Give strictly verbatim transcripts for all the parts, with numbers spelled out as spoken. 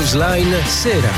Newsline Sera.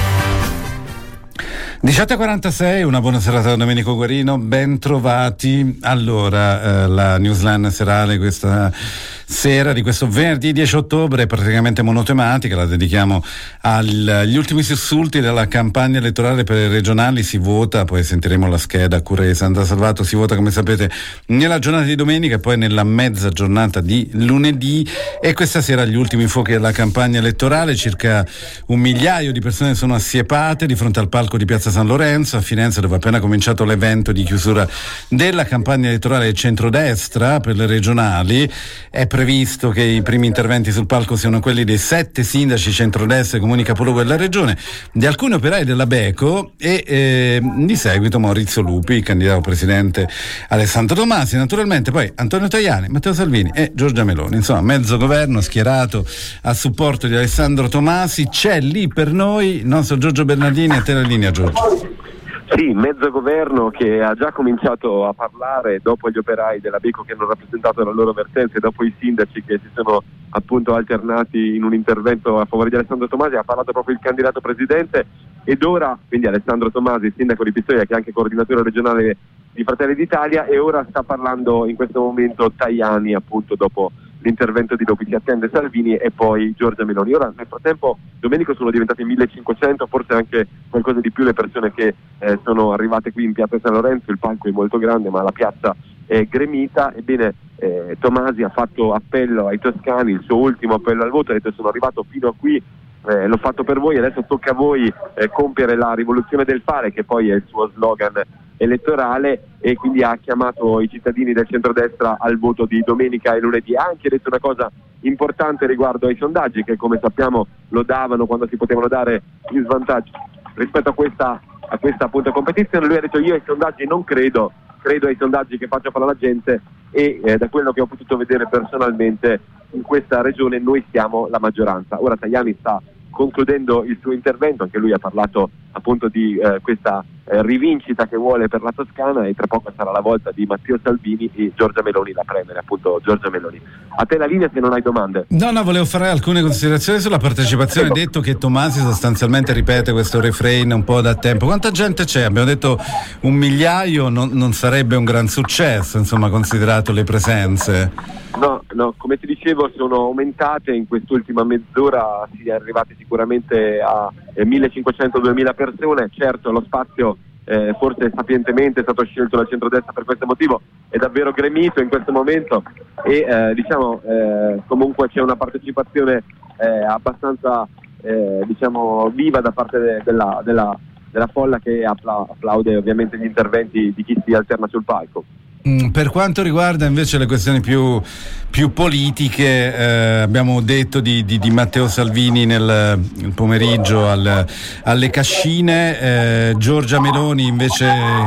diciotto e quarantasei, una buona serata da Domenico Guarino, ben trovati. Allora, eh, la Newsline serale questa sera di questo venerdì dieci ottobre è praticamente monotematica, la dedichiamo agli ultimi sussulti della campagna elettorale per le regionali. Si vota, poi sentiremo la scheda a cura di Sandra Salvato, si vota come sapete nella giornata di domenica e poi nella mezza giornata di lunedì, e questa sera gli ultimi fuochi della campagna elettorale. Circa un migliaio di persone sono assiepate di fronte al palco di Piazza San Lorenzo a Firenze, dove è appena cominciato l'evento di chiusura della campagna elettorale del centrodestra per le regionali. È previsto che i primi interventi sul palco siano quelli dei sette sindaci centrodestra e comuni capoluogo della regione, di alcuni operai della Beko e eh, di seguito Maurizio Lupi, candidato presidente Alessandro Tomasi, naturalmente poi Antonio Tajani, Matteo Salvini e Giorgia Meloni. Insomma, mezzo governo schierato a supporto di Alessandro Tomasi. C'è lì per noi il nostro Giorgio Bernardini. A te la linea, Giorgio. Sì, mezzo governo che ha già cominciato a parlare dopo gli operai della Beko che hanno rappresentato la loro vertenza e dopo i sindaci che si sono appunto alternati in un intervento a favore di Alessandro Tomasi. Ha parlato proprio il candidato presidente ed ora, quindi Alessandro Tomasi, sindaco di Pistoia, che è anche coordinatore regionale di Fratelli d'Italia, e ora sta parlando in questo momento Tajani, appunto dopo l'intervento di Lupi. Si attende Salvini e poi Giorgia Meloni. Ora nel frattempo Domenico sono diventate millecinquecento, forse anche qualcosa di più, le persone che eh, sono arrivate qui in Piazza San Lorenzo. Il palco è molto grande ma la piazza è gremita. Ebbene, eh, Tomasi ha fatto appello ai toscani, il suo ultimo appello al voto, ha detto: sono arrivato fino a qui, eh, l'ho fatto per voi, adesso tocca a voi eh, compiere la rivoluzione del fare, che poi è il suo slogan elettorale, e quindi ha chiamato i cittadini del centrodestra al voto di domenica e lunedì. Ha anche detto una cosa importante riguardo ai sondaggi, che come sappiamo lo davano quando si potevano dare in svantaggio rispetto a questa, a questa appunto competizione. Lui ha detto: io ai sondaggi non credo, credo ai sondaggi che faccia fare la gente, e eh, da quello che ho potuto vedere personalmente in questa regione noi siamo la maggioranza. Ora Tajani sta concludendo il suo intervento, anche lui ha parlato appunto di eh, questa eh, rivincita che vuole per la Toscana, e tra poco sarà la volta di Matteo Salvini e Giorgia Meloni, la premier, appunto Giorgia Meloni. A te la linea se non hai domande. No, no, volevo fare alcune considerazioni sulla partecipazione. Hai detto che Tomasi sostanzialmente ripete questo refrain un po' da tempo. Quanta gente c'è? Abbiamo detto un migliaio, non, non sarebbe un gran successo, insomma, considerato le presenze. No, no, come ti dicevo sono aumentate in quest'ultima mezz'ora, si è arrivati sicuramente a eh, millecinquecento duemila persone. Certo, lo spazio eh, forse sapientemente è stato scelto dal centrodestra per questo motivo, è davvero gremito in questo momento, e eh, diciamo eh, comunque c'è una partecipazione eh, abbastanza eh, diciamo viva da parte de- della, della, della folla, che appla- applaude ovviamente gli interventi di chi si alterna sul palco. Per quanto riguarda invece le questioni più, più politiche, eh, abbiamo detto di, di, di Matteo Salvini nel, nel pomeriggio al, alle Cascine. eh, Giorgia Meloni invece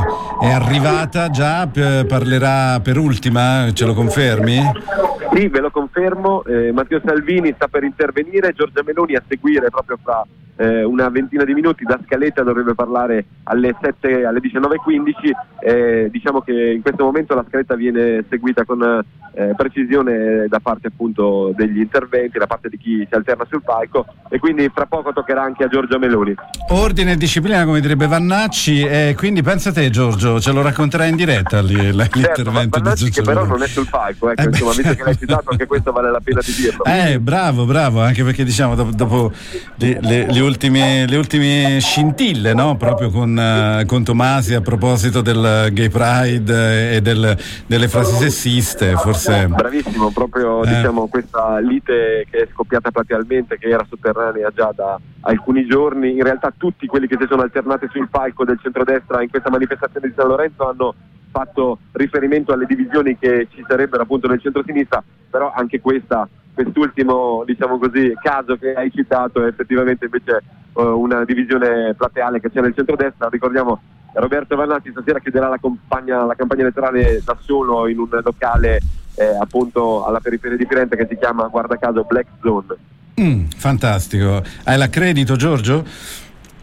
è arrivata già, p- parlerà per ultima, ce lo confermi? Sì, ve lo confermo. eh, Matteo Salvini sta per intervenire, Giorgia Meloni a seguire proprio fra eh, una ventina di minuti. Da scaletta dovrebbe parlare alle sette, alle diciannove e quindici. Eh, diciamo che in questo momento la scaletta viene seguita con eh, precisione da parte appunto degli interventi, da parte di chi si alterna sul palco, e quindi fra poco toccherà anche a Giorgia Meloni. Ordine e disciplina, come direbbe Vannacci, e quindi pensa te, Giorgio, ce lo racconterai in diretta lì, l'intervento certo, di Giorgio che però non è sul palco, ecco, eh insomma, visto che l'hai citato, anche questo vale la pena di dirlo. Eh, bravo, bravo, anche perché diciamo dopo, dopo le, le, le, ultime, le ultime scintille, no? Proprio con, uh, con Tomasi a proposito del Gay Pride e del, delle frasi sessiste, forse. Bravissimo, proprio eh. diciamo questa lite che è scoppiata platealmente, che era sotterranea già da alcuni giorni. In realtà tutti quelli che si sono alternati sul palco del centrodestra in questa manifestazione di San Lorenzo hanno fatto riferimento alle divisioni che ci sarebbero appunto nel centro-sinistra, però anche questa, quest'ultimo diciamo così caso che hai citato è effettivamente invece uh, una divisione plateale che c'è nel centrodestra. Ricordiamo Roberto Vannacci stasera chiuderà la campagna, la campagna elettorale da solo in un locale eh, appunto alla periferia di Firenze che si chiama, guarda caso, Black Zone. Mm, fantastico. Hai l'accredito, Giorgio?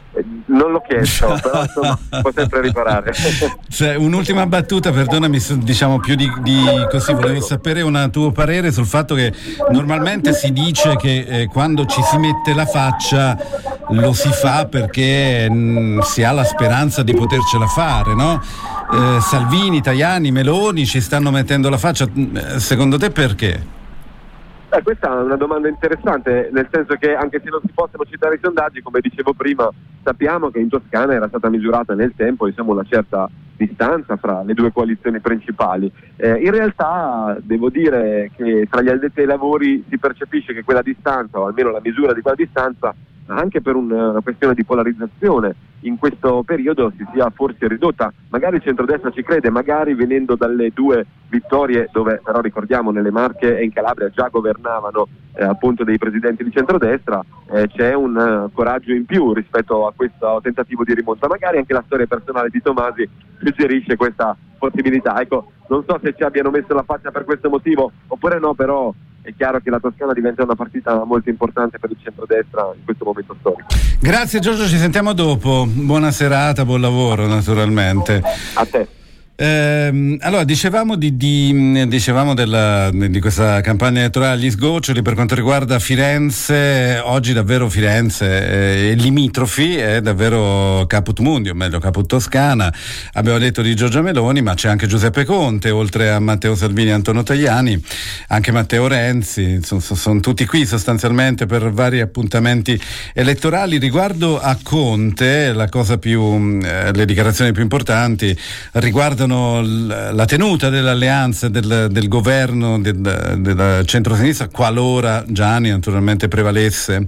Eh, non l'ho chiesto, però insomma può sempre riparare. Cioè, un'ultima battuta, perdonami, diciamo più di, di così, volevo sapere un tuo parere sul fatto che normalmente si dice che eh, quando ci si mette la faccia lo si fa perché mh, si ha la speranza di potercela fare, no? Eh, Salvini, Tajani, Meloni ci stanno mettendo la faccia, secondo te perché? Eh, questa è una domanda interessante, nel senso che anche se non si possono citare i sondaggi, come dicevo prima, sappiamo che in Toscana era stata misurata nel tempo, insomma, una certa distanza fra le due coalizioni principali. Eh, in realtà devo dire che tra gli addetti ai lavori si percepisce che quella distanza, o almeno la misura di quella distanza, anche per una questione di polarizzazione, in questo periodo si sia forse ridotta. Magari il centrodestra ci crede, magari venendo dalle due vittorie, dove però ricordiamo nelle Marche e in Calabria già governavano eh, appunto dei presidenti di centrodestra, eh, c'è un uh, coraggio in più rispetto a questo tentativo di rimonta. Magari anche la storia personale di Tomasi suggerisce questa possibilità. Ecco, non so se ci abbiano messo la faccia per questo motivo oppure no, però è chiaro che la Toscana diventa una partita molto importante per il centrodestra in questo momento storico. Grazie Giorgio, ci sentiamo dopo. Buona serata, buon lavoro naturalmente. A te. Eh, allora dicevamo di, di dicevamo della, di questa campagna elettorale agli sgoccioli per quanto riguarda Firenze. Oggi davvero Firenze eh, limitrofi è davvero caput mundi, o meglio caput Toscana. Abbiamo detto di Giorgia Meloni, ma c'è anche Giuseppe Conte, oltre a Matteo Salvini e Antonio Tajani, anche Matteo Renzi, sono, sono tutti qui sostanzialmente per vari appuntamenti elettorali. Riguardo a Conte, la cosa più eh, le dichiarazioni più importanti riguardano la tenuta dell'alleanza del, del governo del, del centro-sinistra qualora Gianni naturalmente prevalesse.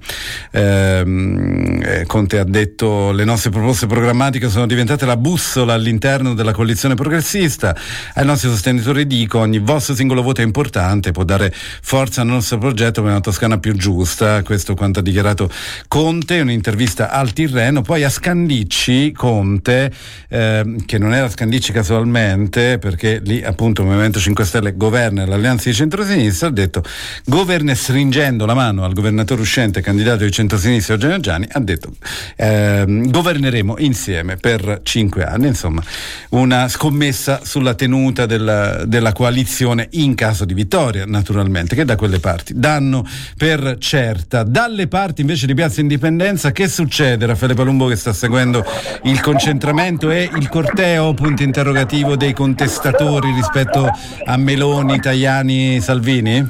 eh, Conte ha detto: le nostre proposte programmatiche sono diventate la bussola all'interno della coalizione progressista. Ai nostri sostenitori dico: ogni vostro singolo voto è importante, può dare forza al nostro progetto per una Toscana più giusta. Questo quanto ha dichiarato Conte in un'intervista al Tirreno. Poi a Scandicci Conte, eh, che non era Scandicci casualmente, perché lì appunto il Movimento cinque Stelle governa l'alleanza di centrosinistra, ha detto: governa stringendo la mano al governatore uscente candidato di centrosinistra Eugenio Gianni, ha detto eh, governeremo insieme per cinque anni. Insomma, una scommessa sulla tenuta della, della coalizione in caso di vittoria, naturalmente, che da quelle parti danno per certa. Dalle parti invece di Piazza Indipendenza che succede? Raffaele Palumbo, che sta seguendo il concentramento e il corteo, punti interrogativi, dei contestatori rispetto a Meloni, Tajani, Salvini?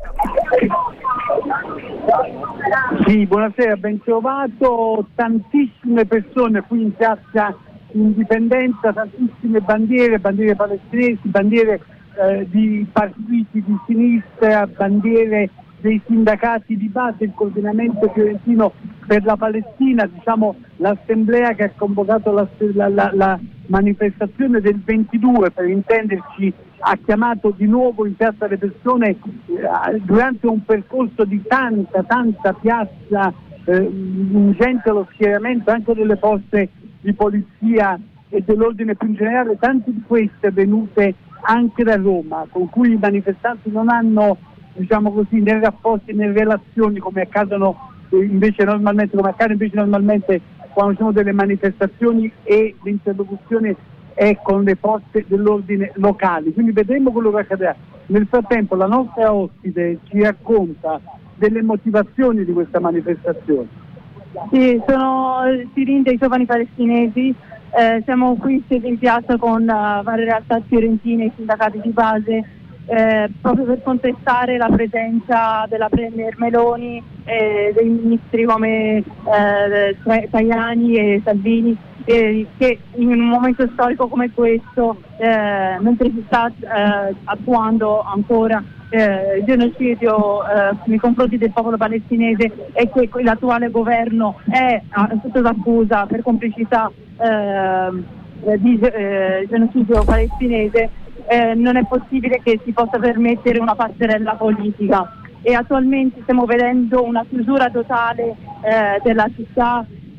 Sì, buonasera, ben trovato. Tantissime persone qui in Piazza Indipendenza, tantissime bandiere, bandiere palestinesi, bandiere eh, di partiti di sinistra, bandiere dei sindacati di base, il coordinamento fiorentino per la Palestina, diciamo l'assemblea che ha convocato la, la, la, la manifestazione del ventidue, per intenderci, ha chiamato di nuovo in piazza le persone eh, durante un percorso di tanta, tanta piazza, eh, ingente lo schieramento anche delle forze di polizia e dell'ordine più in generale, tante di queste venute anche da Roma, con cui i manifestanti non hanno, diciamo così, né rapporti né relazioni come accadono eh, invece normalmente, come accade invece normalmente quando ci sono delle manifestazioni e l'interlocuzione è con le forze dell'ordine locali. Quindi vedremo quello che accadrà. Nel frattempo la nostra ospite ci racconta delle motivazioni di questa manifestazione. Sì, sono Sirin dei giovani palestinesi, eh, siamo qui in piazza con uh, varie realtà fiorentine e sindacati di base, eh, proprio per contestare la presenza della Premier Meloni e dei ministri come eh, Tajani e Salvini, eh, che in un momento storico come questo, eh, mentre si sta eh, attuando ancora eh, il genocidio eh, nei confronti del popolo palestinese, e che l'attuale governo è sotto l'accusa per complicità eh, di eh, genocidio palestinese, eh, non è possibile che si possa permettere una passerella politica. E attualmente stiamo vedendo una chiusura totale eh, della città.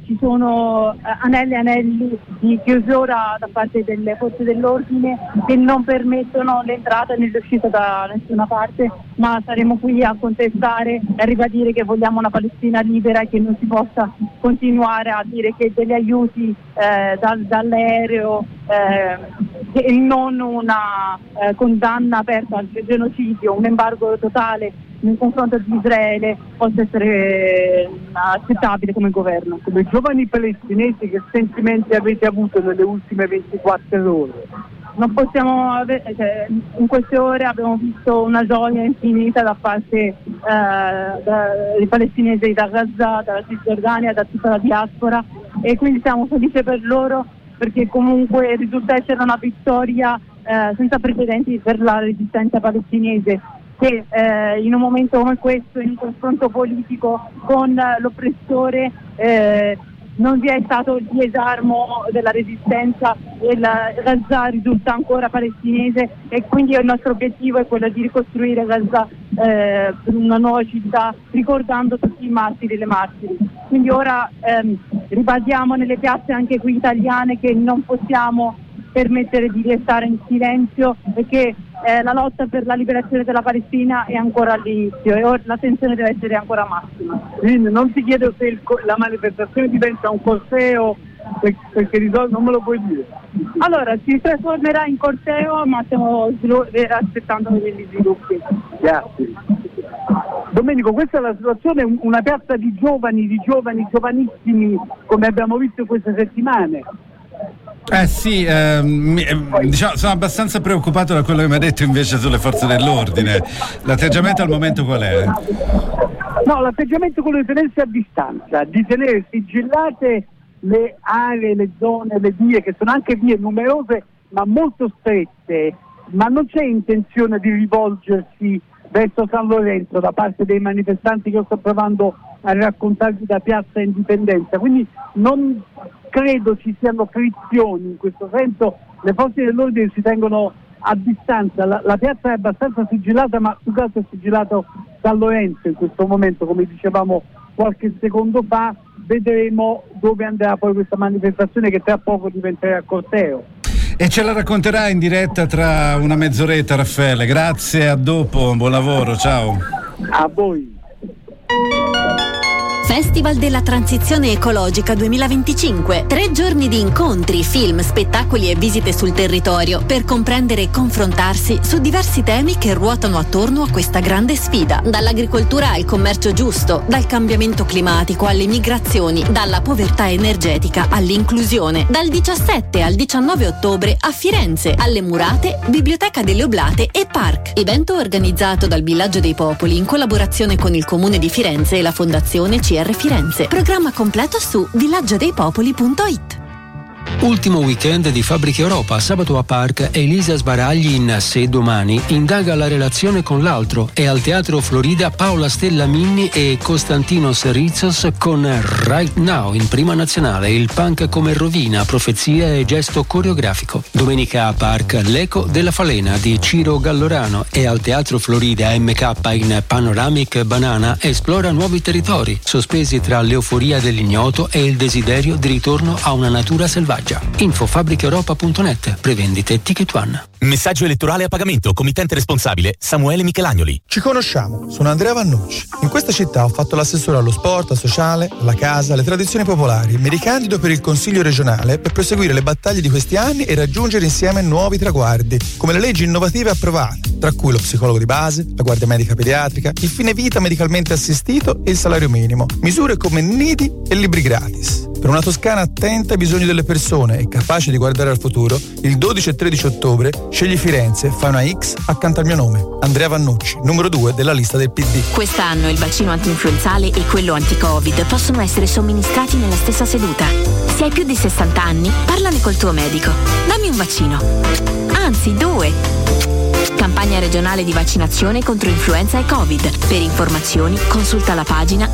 ci sono eh, anelli e anelli di chiusura da parte delle forze dell'ordine che non permettono l'entrata né l'uscita da nessuna parte, ma saremo qui a contestare e a ribadire che vogliamo una Palestina libera e che non si possa continuare a dire che degli aiuti eh, dal, dall'aereo eh, e non una eh, condanna aperta al genocidio, un embargo totale nei confronti di Israele possa essere accettabile come governo. Come giovani palestinesi, che sentimenti avete avuto nelle ultime ventiquattro ore? Non possiamo avere, cioè, in queste ore abbiamo visto una gioia infinita da parte eh, da, dei palestinesi da Gaza, dalla Cisgiordania, da tutta la diaspora, e quindi siamo felici per loro, perché comunque risulta essere una vittoria eh, senza precedenti per la resistenza palestinese, che eh, in un momento come questo, in un confronto politico con l'oppressore, eh, non vi è stato il disarmo della resistenza, e la Gaza risulta ancora palestinese, e quindi il nostro obiettivo è quello di ricostruire Gaza eh, per una nuova città, ricordando tutti i martiri e le martiri. Quindi ora ehm, ribadiamo nelle piazze anche qui italiane che non possiamo permettere di restare in silenzio, e che eh, la lotta per la liberazione della Palestina è ancora all'inizio e ora la tensione deve essere ancora massima. Quindi non ti chiedo se il, la manifestazione diventa un corteo, perché non me lo puoi dire. Allora, si trasformerà in corteo, ma stiamo aspettando degli sviluppi. Grazie. Domenico, questa è la situazione, una piazza di giovani, di giovani, giovanissimi, come abbiamo visto in queste settimane. Eh sì, ehm, diciamo, sono abbastanza preoccupato da quello che mi ha detto invece sulle forze dell'ordine. L'atteggiamento al momento qual è? No, l'atteggiamento è quello di tenersi a distanza, di tenere sigillate le aree, le zone, le vie, che sono anche vie numerose ma molto strette, ma non c'è intenzione di rivolgersi verso San Lorenzo da parte dei manifestanti che sto provando a raccontarvi da Piazza Indipendenza, quindi non credo ci siano frizioni in questo senso, le forze dell'ordine si tengono a distanza, la, la piazza è abbastanza sigillata, ma più che altro è sigillato San Lorenzo in questo momento, come dicevamo qualche secondo fa. Vedremo dove andrà poi questa manifestazione, che tra poco diventerà corteo. E ce la racconterà in diretta tra una mezz'oretta, Raffaele. Grazie, a dopo, buon lavoro, ciao. A voi. Festival della Transizione Ecologica duemilaventicinque. Tre giorni di incontri, film, spettacoli e visite sul territorio per comprendere e confrontarsi su diversi temi che ruotano attorno a questa grande sfida. Dall'agricoltura al commercio giusto, dal cambiamento climatico alle migrazioni, dalla povertà energetica all'inclusione. Dal diciassette al diciannove ottobre a Firenze, alle Murate, Biblioteca delle Oblate e Park. Evento organizzato dal Villaggio dei Popoli in collaborazione con il Comune di Firenze e la Fondazione C R Firenze. Programma completo su villaggiadeipopoli punto it. Ultimo weekend di Fabbriche Europa. Sabato a Park, Elisa Sbaragli in Se domani indaga la relazione con l'altro, e al Teatro Florida Paola Stella Minni e Costantinos Rizos con Right Now in prima nazionale, il punk come rovina, profezia e gesto coreografico. Domenica a Park, L'Eco della Falena di Ciro Gallorano, e al Teatro Florida M K in Panoramic Banana esplora nuovi territori, sospesi tra l'euforia dell'ignoto e il desiderio di ritorno a una natura selvaggia. Info fabbriche europa punto net, prevendite Ticket One. Messaggio elettorale a pagamento, committente responsabile Samuele Michelagnoli. Ci conosciamo, sono Andrea Vannucci. In questa città ho fatto l'assessore allo sport, al sociale, alla casa, alle tradizioni popolari. Mi ricandido per il Consiglio regionale per proseguire le battaglie di questi anni e raggiungere insieme nuovi traguardi, come le leggi innovative approvate, tra cui lo psicologo di base, la guardia medica pediatrica, il fine vita medicalmente assistito e il salario minimo, misure come nidi e libri gratis. Per una Toscana attenta ai bisogni delle persone e capace di guardare al futuro, il dodici e tredici ottobre scegli Firenze, fa una X accanto al mio nome. Andrea Vannucci, numero due della lista del P D. Quest'anno il vaccino antinfluenzale e quello anti-Covid possono essere somministrati nella stessa seduta. Se hai più di sessanta anni, parlane col tuo medico. Dammi un vaccino. Anzi, due. Campagna regionale di vaccinazione contro influenza e Covid. Per informazioni consulta la pagina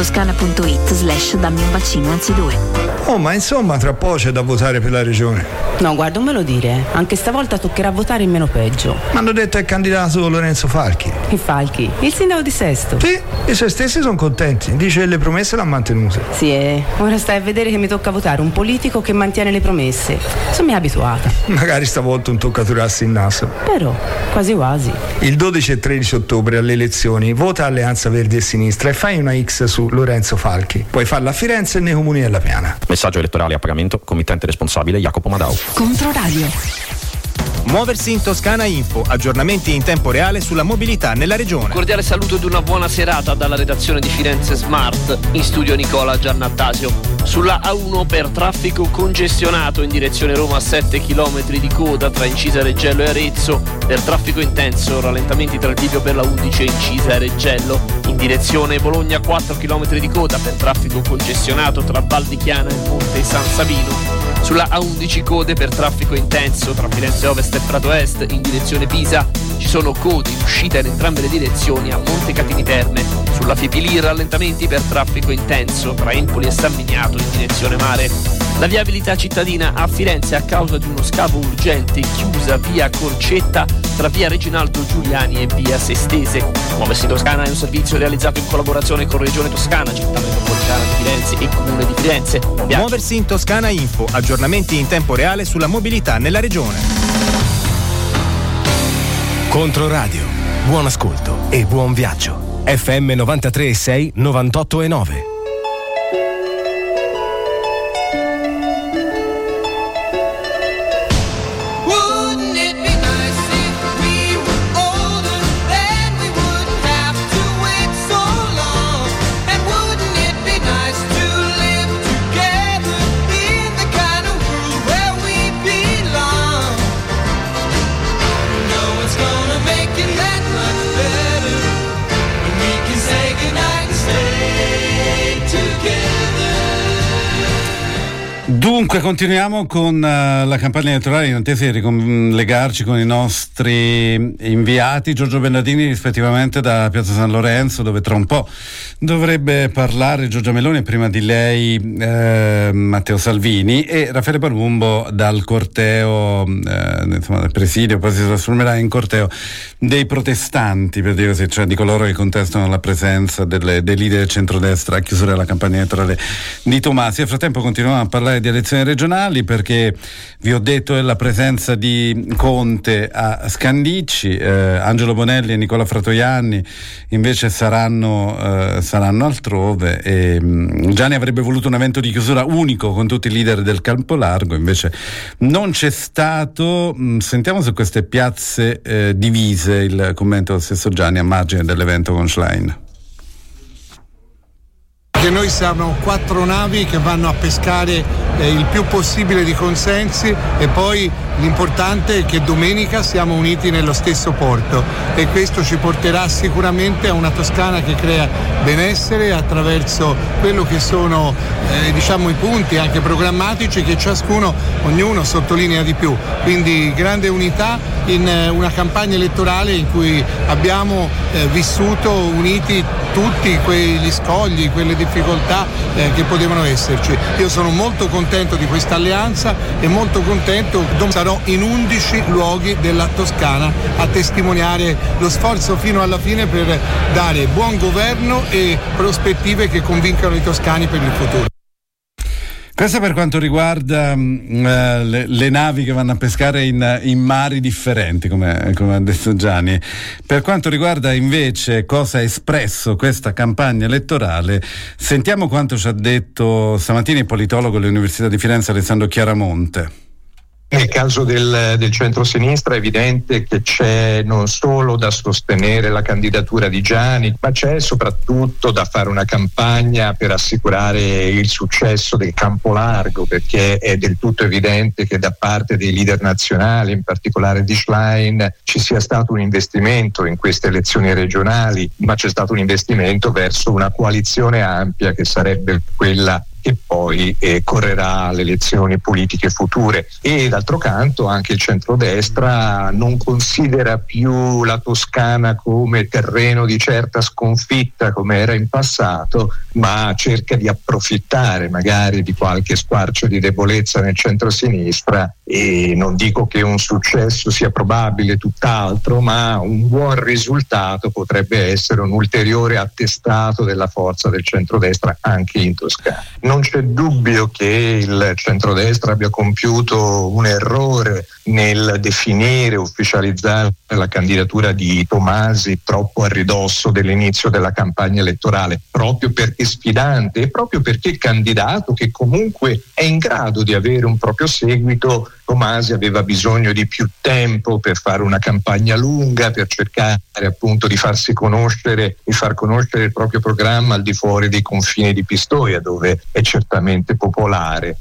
regione.toscana.it slash dammi un vaccino anzi due. Oh, ma insomma tra poco c'è da votare per la regione. No, guarda, non me lo dire. Anche stavolta toccherà votare in meno peggio. Mi hanno detto è il candidato Lorenzo Falchi. Il Falchi? Il sindaco di Sesto? Sì, i suoi stessi sono contenti. Dice che le promesse l'ha mantenute. Sì, eh. Ora stai a vedere che mi tocca votare un politico che mantiene le promesse. Sono mi abituata. Magari stavolta un toccaturassi in naso. Però, quasi quasi. Il dodici e tredici ottobre alle elezioni vota Alleanza Verdi e Sinistra e fai una X su Lorenzo Falchi. Puoi farla a Firenze e nei comuni della Piana. Messaggio elettorale a pagamento, committente responsabile Jacopo Madau. Controradio. Muoversi in Toscana Info, aggiornamenti in tempo reale sulla mobilità nella regione. Cordiale saluto ed una buona serata dalla redazione di Firenze Smart, in studio Nicola Giannattasio. Sulla A uno per traffico congestionato in direzione Roma, sette chilometri di coda tra Incisa Reggello e Arezzo. Per traffico intenso, rallentamenti tra il bivio per la undici e Incisa e Reggello. In direzione Bologna, quattro chilometri di coda per traffico congestionato tra Val di Chiana e Monte San Sabino. Sulla A undici code per traffico intenso tra Firenze Ovest e Prato Est in direzione Pisa. Ci sono code in uscita in entrambe le direzioni a Monte Catini Terme. Sulla Fipili rallentamenti per traffico intenso tra Empoli e San Miniato in direzione mare. La viabilità cittadina a Firenze a causa di uno scavo urgente chiusa via Corcetta tra via Reginaldo Giuliani e via Sestese. Muoversi in Toscana è un servizio realizzato in collaborazione con Regione Toscana, Città Metropolitana di Firenze e Comune di Firenze. Viaggio. Muoversi in Toscana Info, aggiornamenti in tempo reale sulla mobilità nella regione. Controradio, buon ascolto e buon viaggio. F M novantatré e sei, novantotto e nove. Dunque continuiamo con uh, la campagna elettorale in attesa di ricollegarci con i nostri inviati Giorgio Bernardini rispettivamente da Piazza San Lorenzo, dove tra un po' dovrebbe parlare Giorgia Meloni e prima di lei eh, Matteo Salvini, e Raffaele Palumbo dal corteo eh, insomma dal presidio, poi si trasformerà in corteo dei protestanti, per dire così, cioè di coloro che contestano la presenza delle, dei leader del centrodestra a chiusura della campagna elettorale di Tomasi. Nel frattempo continuiamo a parlare di elezioni regionali, perché vi ho detto della presenza di Conte a Scandicci, eh, Angelo Bonelli e Nicola Fratoianni invece saranno, eh, saranno altrove, e mh, Gianni avrebbe voluto un evento di chiusura unico con tutti i leader del campo largo, invece non c'è stato. Mh, sentiamo su queste piazze eh, divise il commento del stesso Gianni a margine dell'evento con Schlein. Che noi siamo quattro navi che vanno a pescare eh, il più possibile di consensi, e poi l'importante è che domenica siamo uniti nello stesso porto, e questo ci porterà sicuramente a una Toscana che crea benessere attraverso quello che sono eh, diciamo i punti anche programmatici che ciascuno, ognuno sottolinea di più. Quindi grande unità in eh, una campagna elettorale in cui abbiamo eh, vissuto uniti tutti quegli scogli, quelle difficoltà eh, che potevano esserci. Io sono molto contento di questa alleanza e molto contento, sarò in undici luoghi della Toscana a testimoniare lo sforzo fino alla fine per dare buon governo e prospettive che convincano i toscani per il futuro. Questo per quanto riguarda uh, le, le navi che vanno a pescare in, in mari differenti, come, come ha detto Gianni. Per quanto riguarda invece cosa ha espresso questa campagna elettorale, sentiamo quanto ci ha detto stamattina il politologo dell'Università di Firenze Alessandro Chiaramonte. Nel caso del, del centro-sinistra è evidente che c'è non solo da sostenere la candidatura di Gianni, ma c'è soprattutto da fare una campagna per assicurare il successo del campo largo, perché è del tutto evidente che da parte dei leader nazionali, in particolare di Schlein, ci sia stato un investimento in queste elezioni regionali, ma c'è stato un investimento verso una coalizione ampia che sarebbe quella che poi eh, correrà alle elezioni politiche future. E d'altro canto anche il centrodestra non considera più la Toscana come terreno di certa sconfitta come era in passato, ma cerca di approfittare magari di qualche squarcio di debolezza nel centrosinistra e non dico che un successo sia probabile, tutt'altro, ma un buon risultato potrebbe essere un ulteriore attestato della forza del centrodestra anche in Toscana. Non c'è dubbio che il centrodestra abbia compiuto un errore nel definire, ufficializzare la candidatura di Tomasi troppo a ridosso dell'inizio della campagna elettorale, proprio perché sfidante e proprio perché candidato che comunque è in grado di avere un proprio seguito. Tomasi aveva bisogno di più tempo per fare una campagna lunga, per cercare appunto di farsi conoscere, di far conoscere il proprio programma al di fuori dei confini di Pistoia, dove è certamente popolare.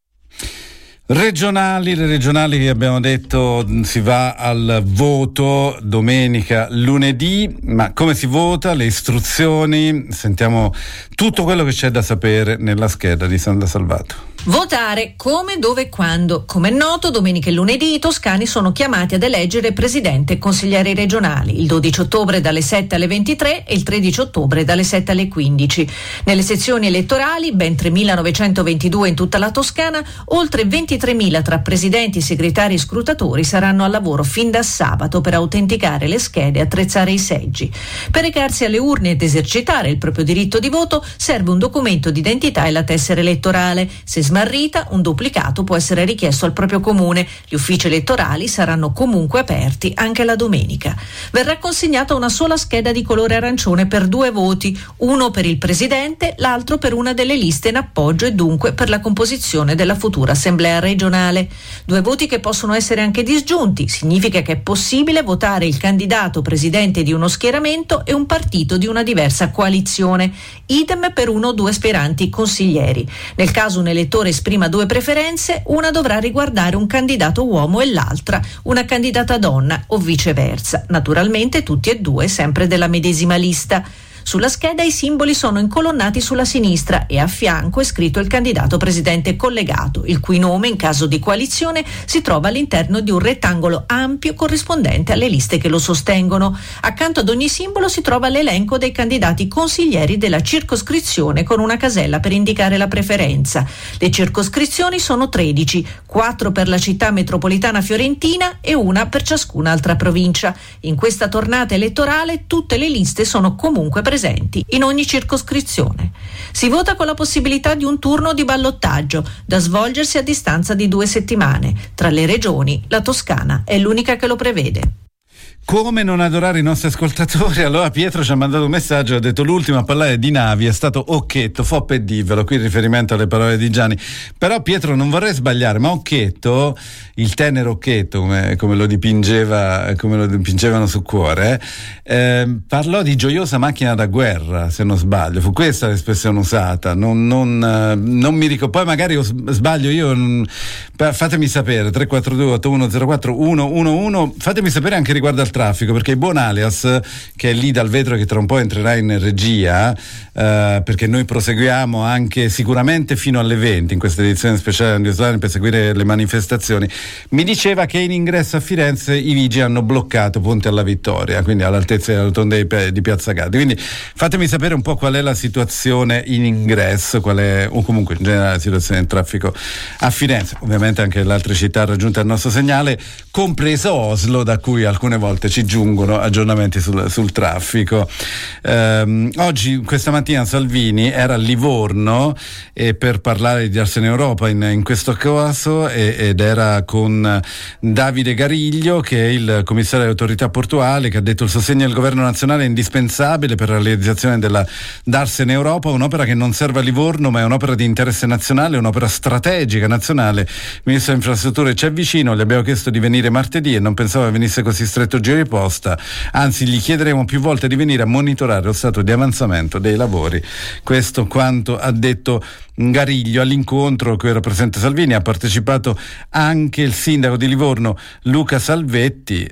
Regionali, le regionali che abbiamo detto, si va al voto domenica, lunedì, ma come si vota, le istruzioni, sentiamo tutto quello che c'è da sapere nella scheda di Sandra Salvato. Votare come, dove e quando. Come è noto, domenica e lunedì i toscani sono chiamati ad eleggere presidente e consiglieri regionali, il dodici ottobre dalle sette alle ventitré e il tredici ottobre dalle sette alle quindici. Nelle sezioni elettorali, ben tremilanovecentoventidue in tutta la Toscana, oltre ventitremila tra presidenti, segretari e scrutatori saranno al lavoro fin da sabato per autenticare le schede e attrezzare i seggi. Per recarsi alle urne ed esercitare il proprio diritto di voto serve un documento d'identità e la tessera elettorale. Se smarrita, un duplicato può essere richiesto al proprio comune. Gli uffici elettorali saranno comunque aperti anche la domenica. Verrà consegnata una sola scheda di colore arancione per due voti, uno per il presidente, l'altro per una delle liste in appoggio e dunque per la composizione della futura assemblea regionale. Due voti che possono essere anche disgiunti, significa che è possibile votare il candidato presidente di uno schieramento e un partito di una diversa coalizione. Idem per uno o due aspiranti consiglieri. Nel caso un elettore esprima due preferenze, una dovrà riguardare un candidato uomo e l'altra una candidata donna o viceversa. Naturalmente tutti e due sempre della medesima lista. Sulla scheda i simboli sono incolonnati sulla sinistra e a fianco è scritto il candidato presidente collegato, il cui nome in caso di coalizione si trova all'interno di un rettangolo ampio corrispondente alle liste che lo sostengono. Accanto ad ogni simbolo si trova l'elenco dei candidati consiglieri della circoscrizione con una casella per indicare la preferenza. Le circoscrizioni sono tredici, quattro per la città metropolitana fiorentina e una per ciascuna altra provincia. In questa tornata elettorale tutte le liste sono comunque presenti in ogni circoscrizione. Si vota con la possibilità di un turno di ballottaggio da svolgersi a distanza di due settimane. Tra le regioni la Toscana è l'unica che lo prevede. Come non adorare i nostri ascoltatori? Allora Pietro ci ha mandato un messaggio, ha detto l'ultimo a parlare di navi è stato Occhetto, Fop e Divelo, qui in riferimento alle parole di Gianni. Però Pietro, non vorrei sbagliare, ma Occhetto, il tenero Occhetto come, come lo dipingeva, come lo dipingevano su Cuore, eh, parlò di gioiosa macchina da guerra, se non sbaglio, fu questa l'espressione usata. Non, non, non mi ricordo, poi magari sbaglio io, fatemi sapere. Tre quattro due otto uno zero quattro uno uno uno, fatemi sapere anche riguardo al traffico, perché il buon Alias, che è lì dal vetro, che tra un po' entrerà in regia, eh, perché noi proseguiamo anche sicuramente fino alle venti in questa edizione speciale di Newsline per seguire le manifestazioni, mi diceva che in ingresso a Firenze i vigili hanno bloccato Ponte alla Vittoria, quindi all'altezza della rotonda di Piazza Gaddi. Quindi fatemi sapere un po' qual è la situazione in ingresso, qual è, o comunque in generale la situazione del traffico a Firenze, ovviamente anche le altre città raggiunte al nostro segnale, compreso Oslo, da cui alcune volte ci giungono aggiornamenti sul, sul traffico. Eh, oggi, questa mattina, Salvini era a Livorno e per parlare di Arsene Europa in, in questo caso e, ed era con Davide Gariglio, che è il commissario dell'autorità portuale, che ha detto il sostegno del governo nazionale è indispensabile per la realizzazione della Darsene Europa, un'opera che non serve a Livorno ma è un'opera di interesse nazionale, un'opera strategica nazionale. Il ministro delle infrastrutture c'è vicino, gli abbiamo chiesto di venire martedì e non pensavo venisse così stretto giro di posta, anzi gli chiederemo più volte di venire a monitorare lo stato di avanzamento dei lavori. Questo quanto ha detto Gariglio. All'incontro cui era presente Salvini ha partecipato anche il sindaco di Livorno Luca Salvetti,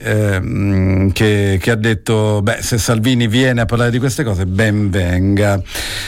ehm, che, che ha detto beh, se Salvini viene a parlare di queste cose ben venga.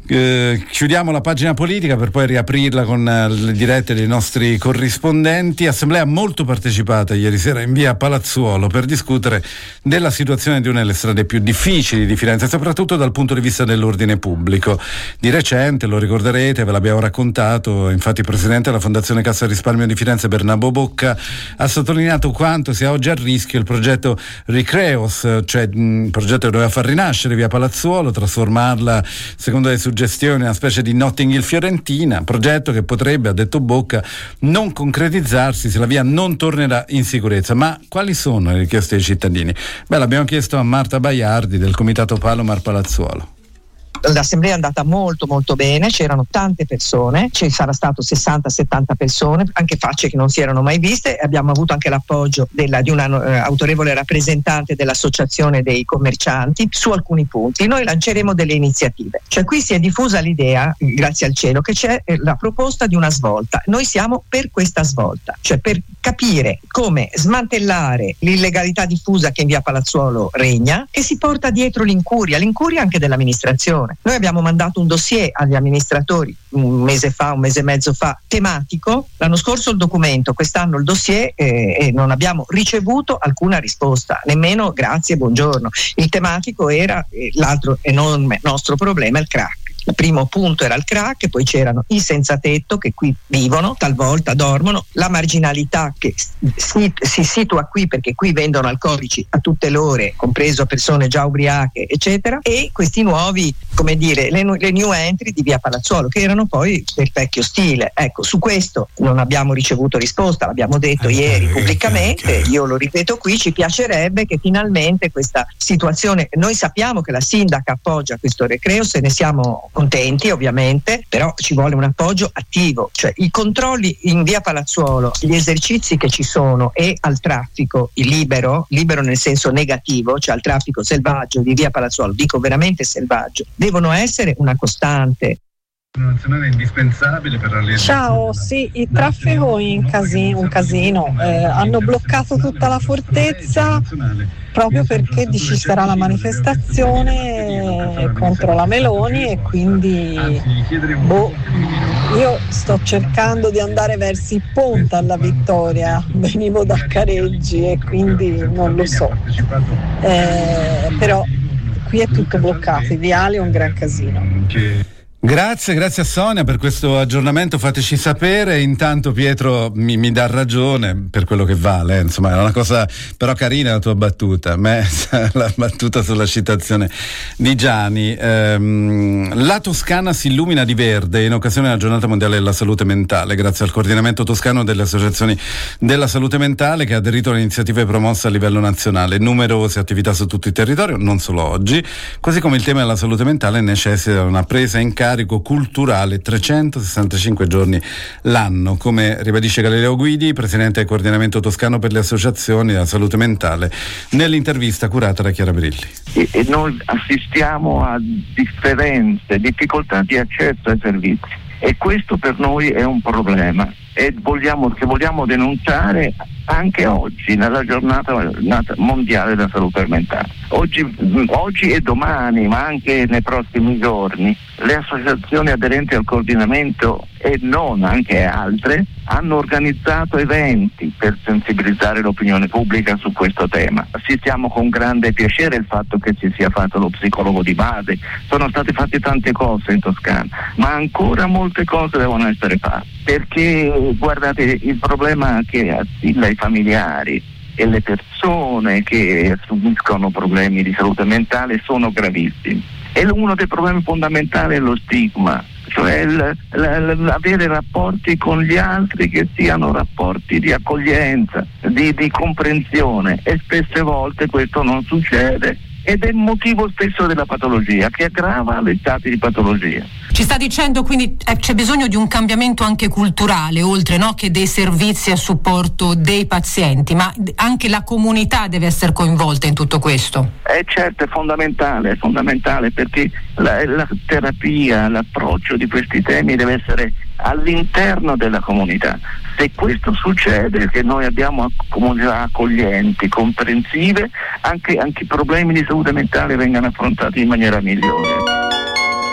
Eh, chiudiamo la pagina politica per poi riaprirla con eh, le dirette dei nostri corrispondenti. Assemblea molto partecipata ieri sera in via Palazzuolo per discutere della situazione di una delle strade più difficili di Firenze, soprattutto dal punto di vista dell'ordine pubblico. Di recente, lo ricorderete, ve l'abbiamo raccontato, infatti il presidente della Fondazione Cassa Risparmio di Firenze, Bernabò Bocca, ha sottolineato quanto sia oggi a rischio il progetto Ricreos, cioè un progetto che doveva far rinascere via Palazzuolo, trasformarla, secondo le suggestioni, una specie di Notting Hill fiorentina, progetto che potrebbe, ha detto Bocca, non concretizzarsi se la via non tornerà in sicurezza. Ma quali sono le richieste dei cittadini? Beh, l'abbiamo chiesto a Marta Baiardi del Comitato Palomar Palazzuolo. L'assemblea è andata molto molto bene, c'erano tante persone, ci sarà stato sessanta settanta persone, anche facce che non si erano mai viste. Abbiamo avuto anche l'appoggio della, di una uh, autorevole rappresentante dell'associazione dei commercianti su alcuni punti. Noi lanceremo delle iniziative, cioè qui si è diffusa l'idea, grazie al cielo, che c'è eh, la proposta di una svolta. Noi siamo per questa svolta, cioè per capire come smantellare l'illegalità diffusa che in via Palazzuolo regna, che si porta dietro l'incuria, l'incuria anche dell'amministrazione. Noi abbiamo mandato un dossier agli amministratori un mese fa, un mese e mezzo fa, tematico. L'anno scorso il documento, quest'anno il dossier, eh, e non abbiamo ricevuto alcuna risposta, nemmeno grazie, buongiorno. Il tematico era eh, l'altro enorme nostro problema, il crack. Il primo punto era il crack, poi c'erano i senza tetto che qui vivono, talvolta dormono, la marginalità che si, si situa qui perché qui vendono alcolici a tutte le ore, compreso persone già ubriache, eccetera, e questi nuovi, come dire, le, le new entry di via Palazzuolo, che erano poi del vecchio stile. Ecco, su questo non abbiamo ricevuto risposta, l'abbiamo detto okay, ieri pubblicamente, okay, okay. Io lo ripeto qui, ci piacerebbe che finalmente questa situazione, noi sappiamo che la sindaca appoggia questo recreo, se ne siamo contenti ovviamente, però ci vuole un appoggio attivo, cioè i controlli in via Palazzuolo, gli esercizi che ci sono e al traffico il libero, libero nel senso negativo, cioè al traffico selvaggio di via Palazzuolo, dico veramente selvaggio, devono essere una costante. Nazionale indispensabile per la Ciao, sì, il traffico in casino, un casino, eh, hanno bloccato tutta la fortezza proprio perché ci sarà la manifestazione contro la Meloni e quindi boh, io sto cercando di andare verso il ponte alla Vittoria, venivo da Careggi e quindi non lo so, eh, però qui è tutto bloccato, i viali è un gran casino. Grazie, grazie a Sonia per questo aggiornamento, fateci sapere. Intanto Pietro mi, mi dà ragione per quello che vale, insomma è una cosa però carina la tua battuta, me, la battuta sulla citazione di Gianni. Ehm, la Toscana si illumina di verde in occasione della giornata mondiale della salute mentale, grazie al coordinamento toscano delle associazioni della salute mentale che ha aderito alle iniziative promosse a livello nazionale, numerose attività su tutto il territorio, non solo oggi, così come il tema della salute mentale necessita di una presa in carico culturale trecentosessantacinque giorni l'anno, come ribadisce Galileo Guidi, presidente del coordinamento toscano per le associazioni della salute mentale, nell'intervista curata da Chiara Brilli. E, e noi assistiamo a differenze, difficoltà di accesso ai servizi e questo per noi è un problema e vogliamo, che vogliamo denunciare anche oggi nella giornata mondiale della salute mentale. Oggi, oggi e domani, ma anche nei prossimi giorni, le associazioni aderenti al coordinamento e non anche altre hanno organizzato eventi per sensibilizzare l'opinione pubblica su questo tema. Assistiamo con grande piacere il fatto che si sia fatto lo psicologo di base, sono state fatte tante cose in Toscana, ma ancora molte cose devono essere fatte, perché guardate, il problema che assilla i familiari e le persone che subiscono problemi di salute mentale sono gravissimi. E uno dei problemi fondamentali è lo stigma, cioè il, l, l, avere rapporti con gli altri che siano rapporti di accoglienza, di, di comprensione, e spesse volte questo non succede ed è il motivo stesso della patologia, che aggrava le stati di patologia. Ci sta dicendo quindi eh, c'è bisogno di un cambiamento anche culturale, oltre no, che dei servizi a supporto dei pazienti, ma anche la comunità deve essere coinvolta in tutto questo. Eh certo, è fondamentale, è fondamentale perché la, la terapia, l'approccio di questi temi deve essere all'interno della comunità. Se questo succede, che noi abbiamo comunità accoglienti, comprensive, anche, anche i problemi di salute mentale vengano affrontati in maniera migliore.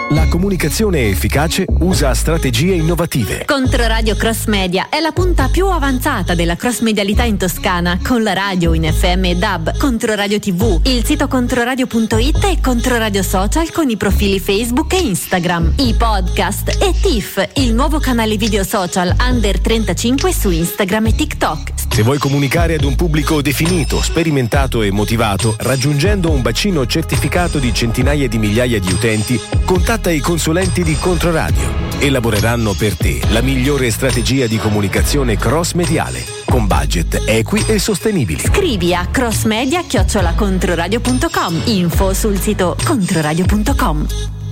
La comunicazione efficace usa strategie innovative. Controradio Cross Media è la punta più avanzata della cross medialità in Toscana, con la radio in F M e D A B, Controradio tivù, il sito controradio punto it e Controradio Social con i profili Facebook e Instagram, i podcast e T I F, il nuovo canale video social under trentacinque su Instagram e TikTok. Se vuoi comunicare ad un pubblico definito, sperimentato e motivato, raggiungendo un bacino certificato di centinaia di migliaia di utenti, contatta i consulenti di Controradio. Elaboreranno per te la migliore strategia di comunicazione cross-mediale, con budget equi e sostenibili. Scrivi a crossmedia chiocciola controradio punto com, info sul sito controradio punto com.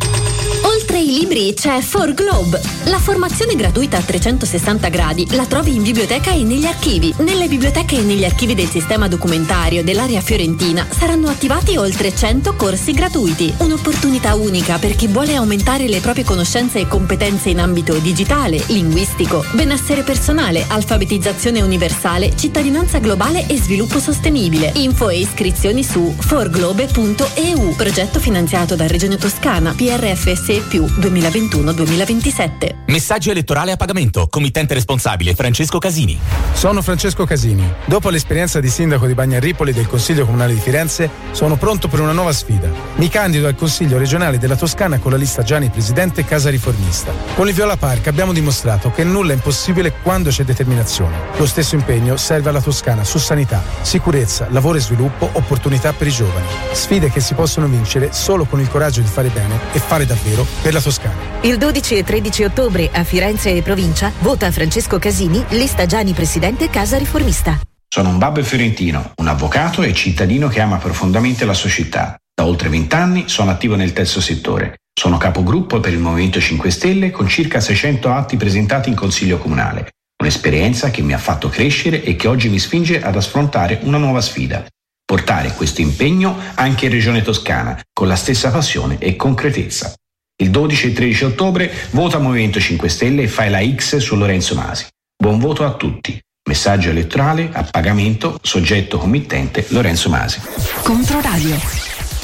Oltre ai libri c'è For Globe, la formazione gratuita a trecentosessanta gradi. La trovi in biblioteca e negli archivi. Nelle biblioteche e negli archivi del sistema documentario dell'area fiorentina saranno attivati oltre cento corsi gratuiti. Un'opportunità unica per chi vuole aumentare le proprie conoscenze e competenze in ambito digitale, linguistico, benessere personale, alfabetizzazione universale, cittadinanza globale e sviluppo sostenibile. Info e iscrizioni su forglobe punto e u. Progetto finanziato da Regione Toscana, P R F S E più duemilaventuno duemilaventisette. Messaggio elettorale a pagamento. Committente responsabile Francesco Casini. Sono Francesco Casini. Dopo l'esperienza di sindaco di Bagnarripoli e del Consiglio Comunale di Firenze, sono pronto per una nuova sfida. Mi candido al Consiglio regionale della Toscana con la lista Giani Presidente Casa Riformista. Con il Viola Park abbiamo dimostrato che nulla è impossibile quando c'è determinazione. Lo stesso impegno serve alla Toscana su sanità, sicurezza, lavoro e sviluppo, opportunità per i giovani. Sfide che si possono vincere solo con il coraggio di fare bene e fare davvero per la Toscana. Il dodici e tredici ottobre a Firenze e provincia vota Francesco Casini, lista Giani Presidente Casa Riformista. Sono un babbo fiorentino, un avvocato e cittadino che ama profondamente la sua città. Da oltre vent'anni sono attivo nel terzo settore. Sono capogruppo per il Movimento cinque Stelle con circa seicento atti presentati in Consiglio Comunale. Un'esperienza che mi ha fatto crescere e che oggi mi spinge ad affrontare una nuova sfida. Portare questo impegno anche in Regione Toscana, con la stessa passione e concretezza. Il dodici e tredici ottobre vota Movimento cinque Stelle e fai la X su Lorenzo Masi. Buon voto a tutti. Messaggio elettorale a pagamento, soggetto committente Lorenzo Masi. Controradio.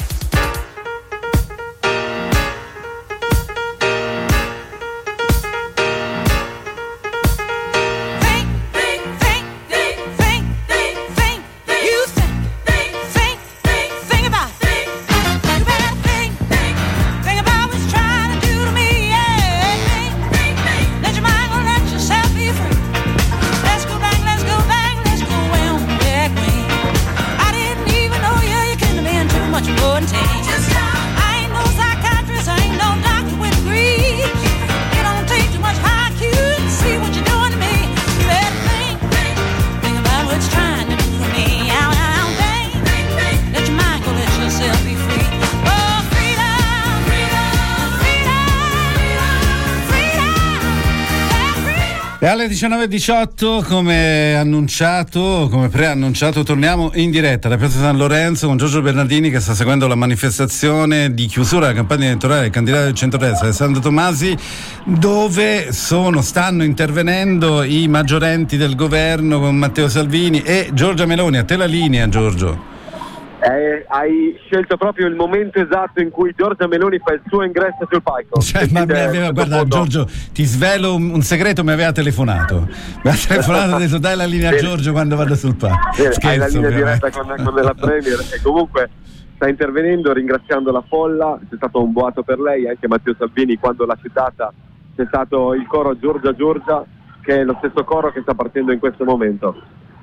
E alle diciannove e diciotto, come annunciato, come preannunciato, torniamo in diretta da Piazza San Lorenzo con Giorgio Bernardini, che sta seguendo la manifestazione di chiusura della campagna elettorale del candidato del centrodestra Alessandro Tomasi, dove sono, stanno intervenendo i maggiorenti del governo con Matteo Salvini e Giorgia Meloni. A te la linea, Giorgio. Eh, hai scelto proprio il momento esatto in cui Giorgia Meloni fa il suo ingresso sul palco. Cioè, ma mi aveva, guarda foto. Giorgio, ti svelo un, un segreto, mi aveva telefonato. Mi ha telefonato e ha detto dai la linea a Giorgio quando vado sul palco. Scherzo, hai la linea ovviamente. diretta con, con la Premier e comunque sta intervenendo ringraziando la folla. C'è stato un boato per lei, anche Matteo Salvini quando l'ha citata c'è stato il coro Giorgia Giorgia, che è lo stesso coro che sta partendo in questo momento.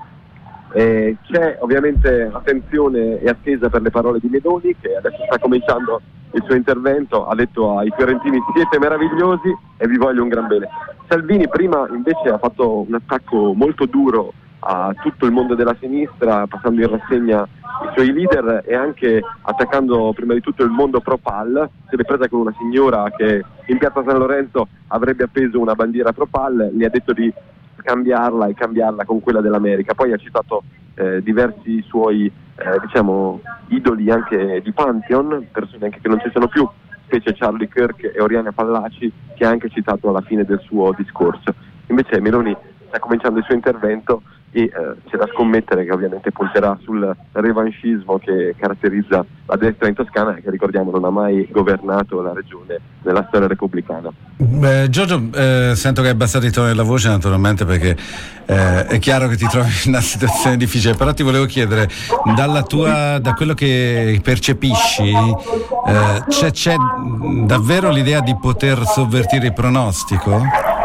Eh, c'è ovviamente attenzione e attesa per le parole di Meloni, che adesso sta cominciando il suo intervento. Ha detto ai fiorentini: siete meravigliosi e vi voglio un gran bene. Salvini prima invece ha fatto un attacco molto duro a tutto il mondo della sinistra, passando in rassegna i suoi leader e anche attaccando prima di tutto il mondo pro Pal. Si è presa con una signora che in piazza San Lorenzo avrebbe appeso una bandiera pro Pal, le ha detto di cambiarla e cambiarla con quella dell'America. Poi ha citato eh, diversi suoi eh, diciamo idoli anche di Pantheon, persone anche che non ci sono più, specie Charlie Kirk e Oriana Fallaci, che ha anche citato alla fine del suo discorso. Invece Meloni sta cominciando il suo intervento e eh, c'è da scommettere che ovviamente punterà sul revanchismo che caratterizza la destra in Toscana e che, ricordiamo, non ha mai governato la regione nella storia repubblicana. Beh, Giorgio, eh, sento che hai abbassato il tono della voce, naturalmente, perché eh, è chiaro che ti trovi in una situazione difficile, però ti volevo chiedere, dalla tua, da quello che percepisci, eh, c'è, c'è davvero l'idea di poter sovvertire il pronostico?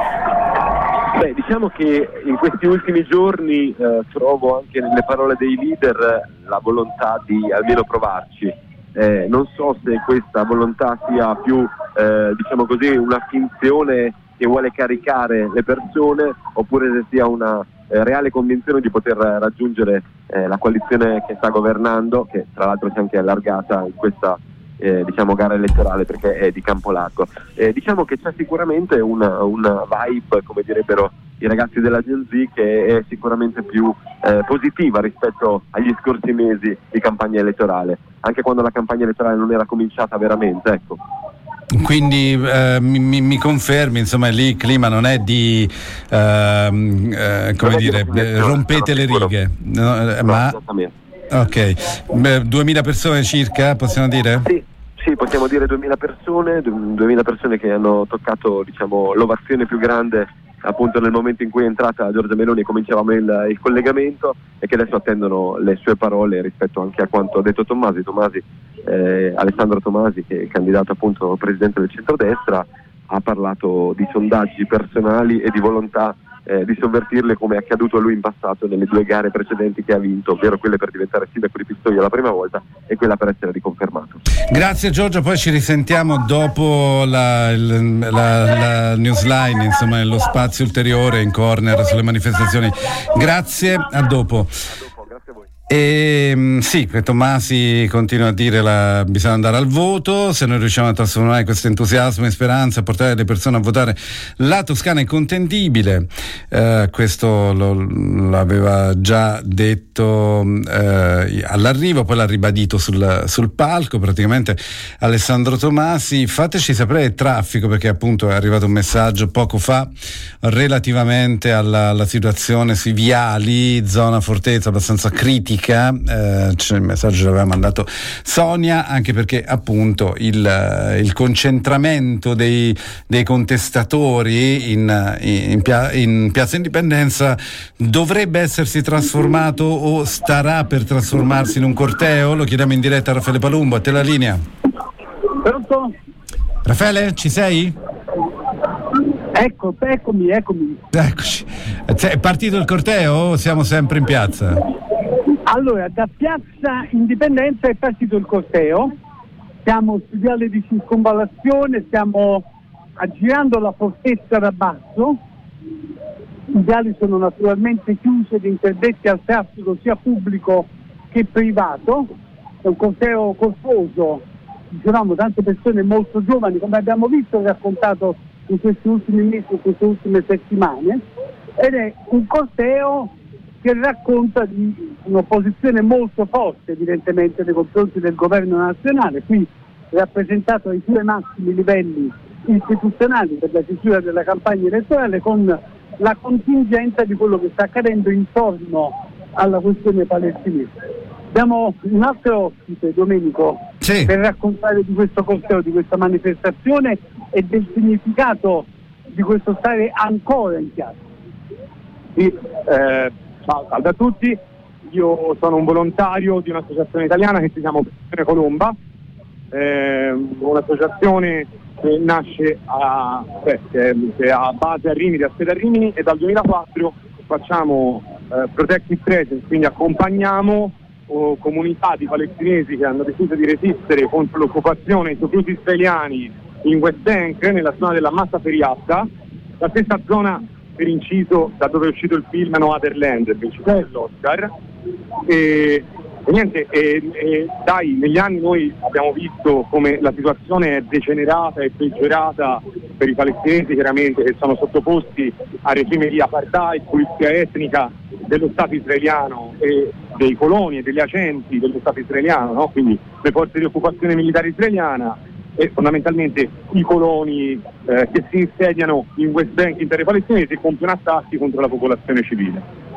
Beh, diciamo che in questi ultimi giorni eh, trovo anche nelle parole dei leader la volontà di almeno provarci. Eh, non so se questa volontà sia più, eh, diciamo così, una finzione che vuole caricare le persone, oppure se sia una eh, reale convinzione di poter raggiungere eh, la coalizione che sta governando, che tra l'altro si è anche allargata in questa Eh, diciamo gara elettorale perché è di campo largo. Eh, diciamo che c'è sicuramente una, una vibe, come direbbero i ragazzi della Gen Z, che è sicuramente più eh, positiva rispetto agli scorsi mesi di campagna elettorale, anche quando la campagna elettorale non era cominciata veramente, ecco. Quindi eh, mi, mi confermi, insomma, lì il clima non è di ehm, eh, come dire, eh, rompete le righe, no, eh, ma ok, beh, duemila persone circa, possiamo dire? Sì, sì, possiamo dire duemila persone, duemila persone che hanno toccato, diciamo, l'ovazione più grande appunto nel momento in cui è entrata Giorgia Meloni e cominciavamo il, il collegamento, e che adesso attendono le sue parole rispetto anche a quanto ha detto Tommasi. Tommasi eh, Alessandro Tommasi, che è candidato appunto presidente del centrodestra, ha parlato di sondaggi personali e di volontà Eh, di sovvertirle, come è accaduto a lui in passato nelle due gare precedenti che ha vinto, ovvero quelle per diventare sindaco di Pistoia la prima volta e quella per essere riconfermato. Grazie Giorgio, poi ci risentiamo dopo la, la, la newsline, insomma, nello spazio ulteriore in corner sulle manifestazioni. Grazie, a dopo. E sì, Tommasi continua a dire la, bisogna andare al voto, se noi riusciamo a trasformare questo entusiasmo in speranza, a portare le persone a votare, la Toscana è contendibile. Eh, questo lo, l'aveva già detto eh, all'arrivo, poi l'ha ribadito sul, sul palco praticamente Alessandro Tommasi. Fateci sapere il traffico, perché appunto è arrivato un messaggio poco fa relativamente alla, alla situazione sui viali, zona Fortezza abbastanza critica. Eh, c'è il messaggio che aveva mandato Sonia, anche perché appunto il, il concentramento dei, dei contestatori in, in, pia, in Piazza Indipendenza dovrebbe essersi trasformato o starà per trasformarsi in un corteo. Lo chiediamo in diretta a Raffaele Palumbo, a te la linea. Pronto? Raffaele, ci sei? Ecco, eccomi, eccomi. Eccoci. È partito il corteo o siamo sempre in piazza? Allora, da Piazza Indipendenza è partito il corteo, siamo su viale di circonvallazione, stiamo aggirando la fortezza da basso, i viali sono naturalmente chiusi ed interdetti al traffico sia pubblico che privato, è un corteo corposo, dicevamo tante persone molto giovani, come abbiamo visto e raccontato in questi ultimi mesi, in queste ultime settimane, ed è un corteo che racconta di un'opposizione molto forte evidentemente nei confronti del governo nazionale, qui rappresentato ai suoi massimi livelli istituzionali per la chiusura della campagna elettorale, con la contingenza di quello che sta accadendo intorno alla questione palestinese. Abbiamo un altro ospite, Domenico, sì, per raccontare di questo corteo, di questa manifestazione e del significato di questo stare ancora in piazza. Sì, eh, ciao, salve a tutti, io sono un volontario di un'associazione italiana che si chiama Operazione Colomba, eh, un'associazione che nasce a, eh, che ha base a Rimini, a sede a Rimini, e dal duemilaquattro facciamo eh, protective presence, quindi accompagniamo oh, comunità di palestinesi che hanno deciso di resistere contro l'occupazione e i soprusi israeliani in West Bank, nella zona della Massa Feriatta, la stessa zona, per inciso, da dove è uscito il film No Other Land, vincitore dell'Oscar. E, e niente, e, e, dai, negli anni noi abbiamo visto come la situazione è degenerata e peggiorata per i palestinesi, chiaramente, che sono sottoposti al regime di apartheid, pulizia etnica dello Stato israeliano e dei coloni e degli agenti dello Stato israeliano, no? Quindi le forze di occupazione militare israeliana e fondamentalmente i coloni eh, che si insediano in West Bank, in terre palestinesi, e compiono attacchi contro la popolazione civile.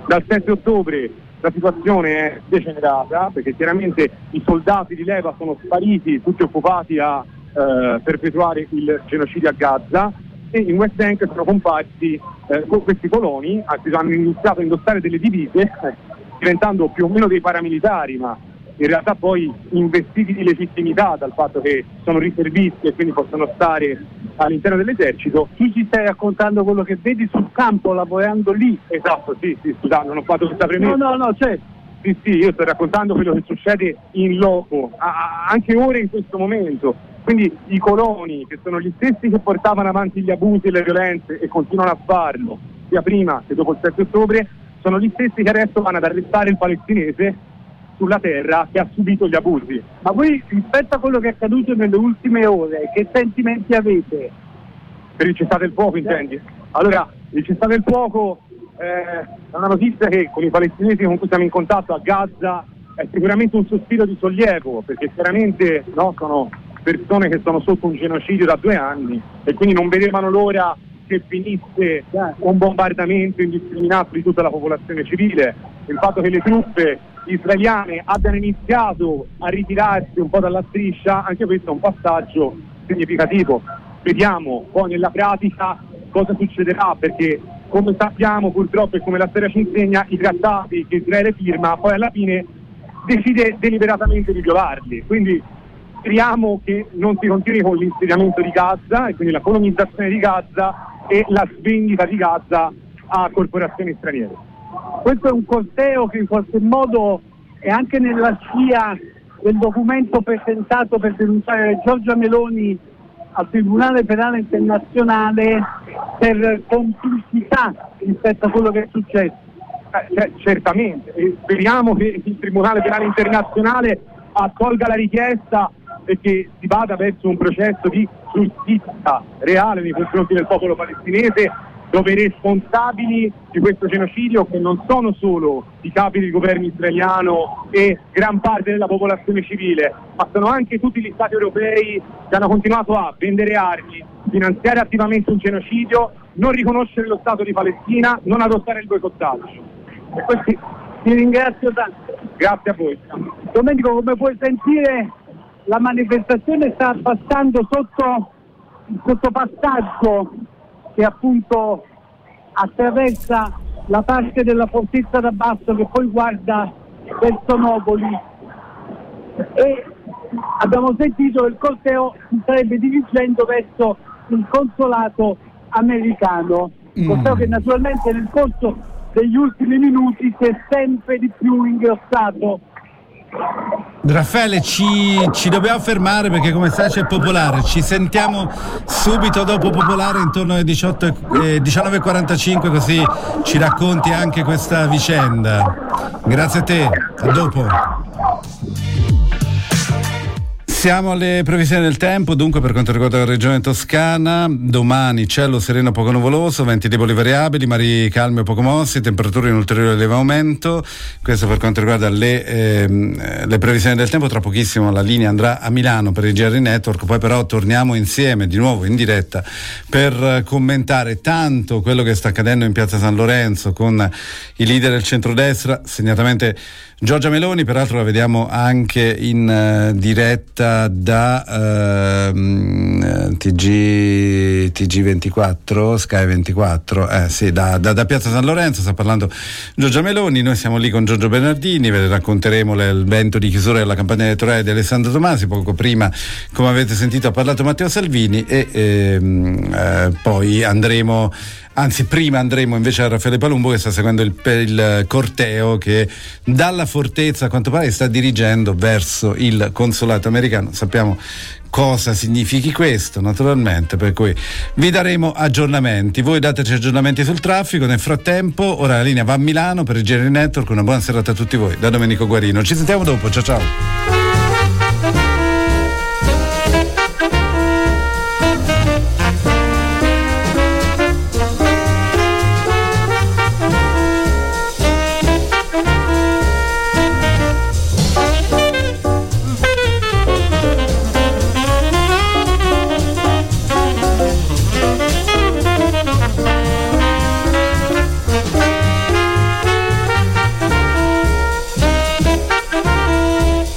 Dal sette ottobre la situazione è degenerata perché chiaramente i soldati di leva sono spariti, tutti occupati a eh, perpetuare il genocidio a Gaza, e in West Bank sono comparsi eh, questi coloni, anzi hanno iniziato a indossare delle divise, eh, diventando più o meno dei paramilitari, ma in realtà poi investiti di legittimità dal fatto che sono riservisti e quindi possono stare all'interno dell'esercito. Tu ci stai raccontando quello che vedi sul campo lavorando lì? Esatto, sì, sì, scusate, non ho fatto questa premessa. No, no, no, certo. Sì, sì, io sto raccontando quello che succede in loco, a, a, anche ora in questo momento. Quindi i coloni, che sono gli stessi che portavano avanti gli abusi e le violenze e continuano a farlo, sia prima che dopo il sette ottobre, sono gli stessi che adesso vanno ad arrestare il palestinese sulla terra che ha subito gli abusi. Ma voi, rispetto a quello che è accaduto nelle ultime ore, che sentimenti avete? Per il cessate il fuoco, intendi? Allora, il cessate il fuoco eh, è una notizia che con i palestinesi con cui siamo in contatto a Gaza è sicuramente un sospiro di sollievo, perché chiaramente no, sono persone che sono sotto un genocidio da due anni e quindi non vedevano l'ora che finisse un bombardamento indiscriminato di tutta la popolazione civile. Il fatto che le truppe israeliane abbiano iniziato a ritirarsi un po' dalla striscia, anche questo è un passaggio significativo. Vediamo poi nella pratica cosa succederà, perché come sappiamo purtroppo e come la storia ci insegna, i trattati che Israele firma poi alla fine decide deliberatamente di violarli. Quindi speriamo che non si continui con l'insediamento di Gaza e quindi la colonizzazione di Gaza e la svendita di Gaza a corporazioni straniere. Questo è un corteo che in qualche modo è anche nella scia del documento presentato per denunciare Giorgia Meloni al Tribunale Penale Internazionale per complicità rispetto a quello che è successo. Eh, cioè, certamente, e speriamo che il Tribunale Penale Internazionale accolga la richiesta e che si vada verso un processo di giustizia reale nei confronti del popolo palestinese, dove i responsabili di questo genocidio, che non sono solo i capi del governo israeliano e gran parte della popolazione civile, ma sono anche tutti gli stati europei che hanno continuato a vendere armi, finanziare attivamente un genocidio, non riconoscere lo Stato di Palestina, non adottare il boicottaggio. E questi... Ti ringrazio tanto. Grazie a voi. Domenico, come puoi sentire, la manifestazione sta passando sotto il sottopassaggio che appunto attraversa la parte della fortezza d'Abbasso che poi guarda verso Noboli, e abbiamo sentito che il corteo si starebbe dirigendo verso il consolato americano, il corteo che naturalmente nel corso degli ultimi minuti si è sempre di più ingrossato. Raffaele, ci, ci dobbiamo fermare perché come sai c'è Popolare, ci sentiamo subito dopo Popolare intorno alle diciotto e diciannove e quarantacinque, così ci racconti anche questa vicenda. Grazie a te, a dopo. Siamo alle previsioni del tempo. Dunque, per quanto riguarda la regione toscana, domani cielo sereno poco nuvoloso, venti deboli variabili, mari calmi o poco mossi, temperature in ulteriore lieve aumento. Questo per quanto riguarda le, ehm, le previsioni del tempo. Tra pochissimo la linea andrà a Milano per il G R Network, poi però torniamo insieme di nuovo in diretta per commentare tanto quello che sta accadendo in Piazza San Lorenzo con i leader del centrodestra, segnatamente Giorgia Meloni. Peraltro la vediamo anche in uh, diretta da uh, T G T G ventiquattro, Sky ventiquattro, eh sì, da, da, da Piazza San Lorenzo sta parlando Giorgia Meloni. Noi siamo lì con Giorgio Bernardini, ve ne racconteremo le, il vento di chiusura della campagna elettorale di Alessandro Tomasi. Poco prima, come avete sentito, ha parlato Matteo Salvini e ehm, eh, poi andremo Anzi, prima andremo invece a Raffaele Palumbo, che sta seguendo il, il corteo che dalla fortezza, a quanto pare, sta dirigendo verso il consolato americano. Sappiamo cosa significhi questo, naturalmente, per cui vi daremo aggiornamenti. Voi dateci aggiornamenti sul traffico. Nel frattempo, ora la linea va a Milano per il G R Network. Una buona serata a tutti voi da Domenico Guarino. Ci sentiamo dopo, ciao ciao.